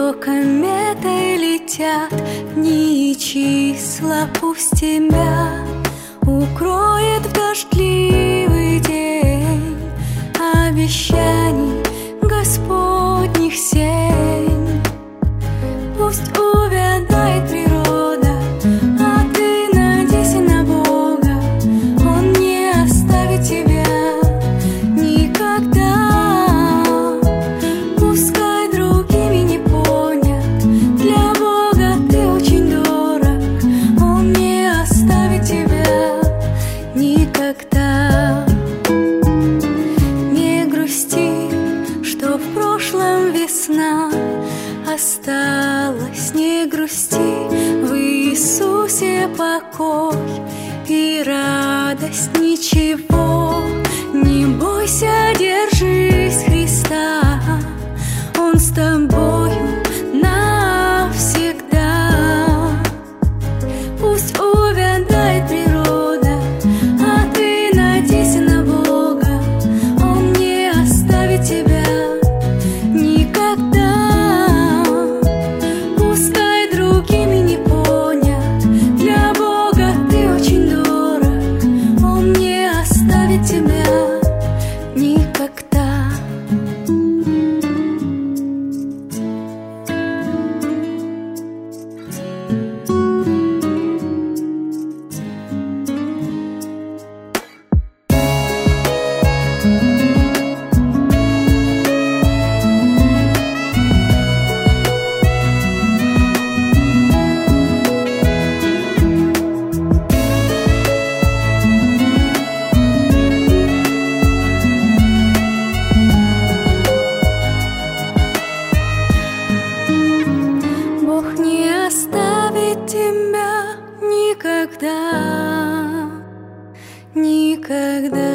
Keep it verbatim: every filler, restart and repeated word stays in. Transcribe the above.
что кометой летят дни и числа, пусть тебя укроет в дождливый день обещаний Господних сень. Пусть увядает природа, а ты надейся на Бога, Он не оставит тебя никогда. Пускай другими не понят, для Бога ты очень дорог, Он не оставит тебя никогда. Не грусти, что в прошлом весна осталась, не грусти, в Иисусе покой и радость. Ничего не бойся, держись Христа, Он с тобою навсегда. Пусть увядает природа, а ты надейся на Бога, Он не оставит тебя никогда. Пускай другими не понят, для Бога ты очень дорог, Он не оставит тебя никогда. Бог не оставит тебя никогда, никогда.